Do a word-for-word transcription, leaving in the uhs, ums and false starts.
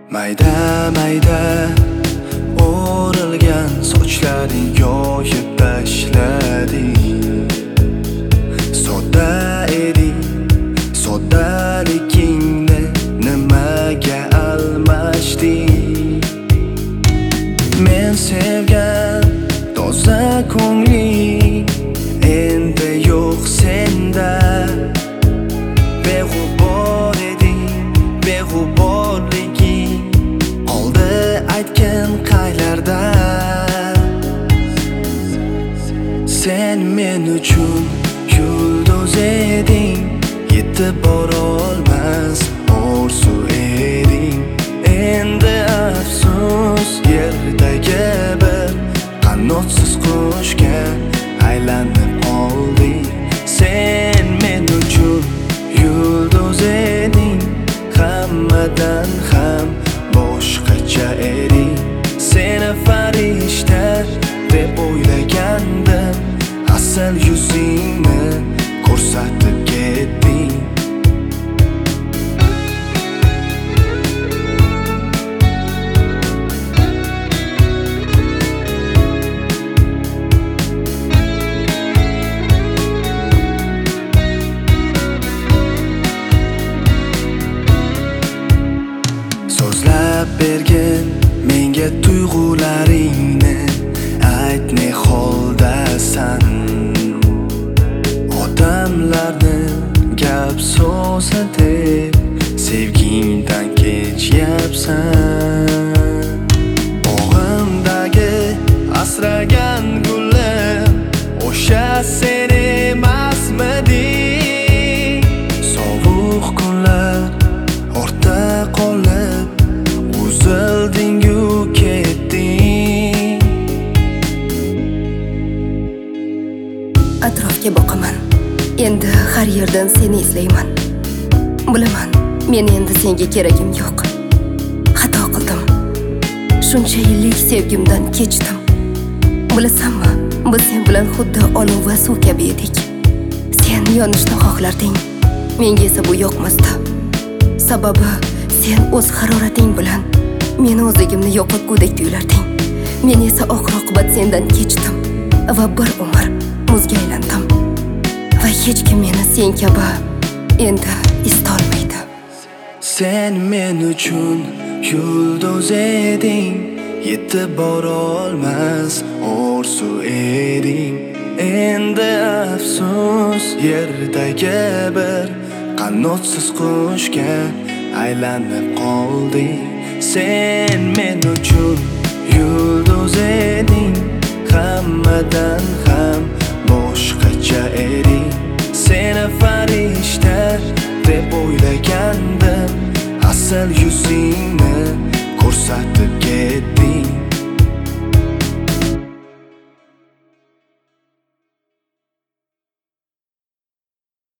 Mayda mayda o'rilgan sochlaring yoyib tashlading. Sodda eding, soddaligingni nimaga almashding? Men sevgan toza ko'ngling endi yo'q senda. Beg'ubor eding, beg'uborliging qoldi aytgan qaylarda. Sen men uchun yulduz eding, yetib borolmas orzu eding. Endi afsus, yerdagi bir qanotsiz qushga aylanib qolding. Sen men uchun yulduz eding, hammadan ham boshqacha eding. Seni farishta deb o'ylagandim, asal yuzingni ko'rsatib ketding. So'zlab bergin menga tuyg'ularingni, ayt ne holdasan. Odamlarni gap so'zi deb sevgingdan kechyapsan. Bog'imdagi asragan gulim o'sha sen emasmiding? Sovuq kunlar ortda qolib uzilding-u ketding. Atrofga boqaman, endi har yerdan seni izlayman. Bilaman, men endi senga keragim yo'q. Xato qildim. Shuncha yillik sevgimdan kechdim. Bilasanmi, biz sen bilan xuddi olov va suv kabi edik. Sen yonishni xohlarding, menga esa bu yoqmasdi. Sababi sen o'z harorating bilan meni o'zligimni yo'qotgudek tuyularding. Men esa oxir-oqibat sendan kechdim va bir umr muzga aylandim. Va hech kim meni sen kabi endi istolmaydi. Sen men uchun yulduz eding, yetib borolmas orzu eding. Endi afsus, yerdagi bir qanotsiz qushga aylanib qolding. Sen men uchun yulduz eding, hammadan ham boshqacha eding. Seni farishta deb o'ylagandim, asal yuzingni ko'rsatib